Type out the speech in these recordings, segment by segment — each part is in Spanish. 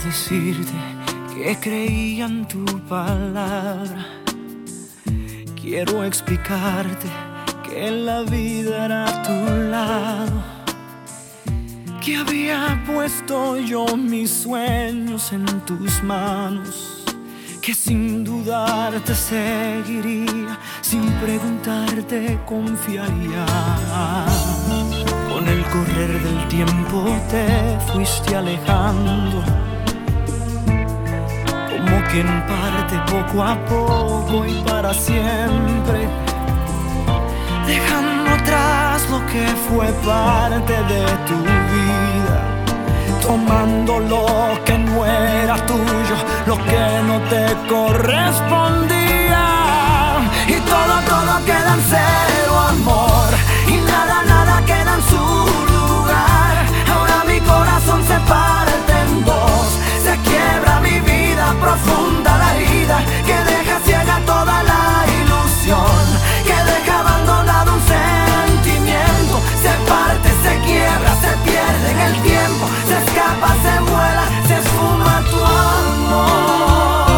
decirte que creía en tu palabra. Quiero explicarte que la vida era a tu lado, que había puesto yo mis sueños en tus manos, que sin dudar te seguiría, sin preguntarte confiaría. Con el correr del tiempo te fuiste alejando, como quien parte poco a poco y para siempre, dejando atrás lo que fue parte de tu vida, tomando lo que no era tuyo, lo que no te correspondía. Y todo queda en cero, amor, y nada queda en su lugar. Ahora mi corazón se parte en dos, se quiebra mi vida, profunda la herida que deja ciega toda la ilusión, que deja abandonado un sentimiento. Se parte, se quiebra, se pierde en el tiempo, se escapa, se vuela, se esfuma tu amor.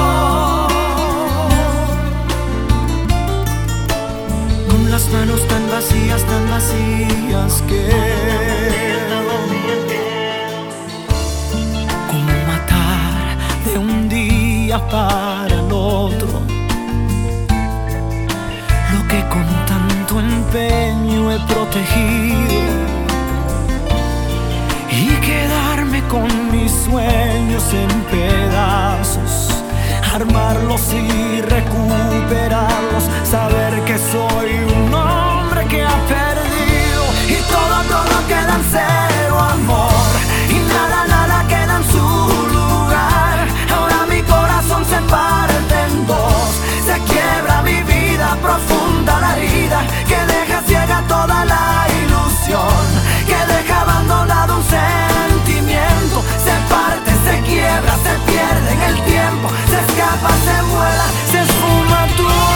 Con las manos tan vacías que como matar de un día para el otro lo que con tanto empeño he protegido, y quedarme con mis sueños en pedazos, armarlos y recuperarlos, saber que soy un hombre que ha perdido. Y todo queda en cero, amor, y nada queda en su lugar. Ahora mi corazón se parte en dos, se quiebra mi vida, profunda la herida que deja ciega toda la ilusión, que deja abandonado un sentimiento. Se parte, se quiebra, se pierde en el tiempo, se escapa, se vuela, se esfuma tu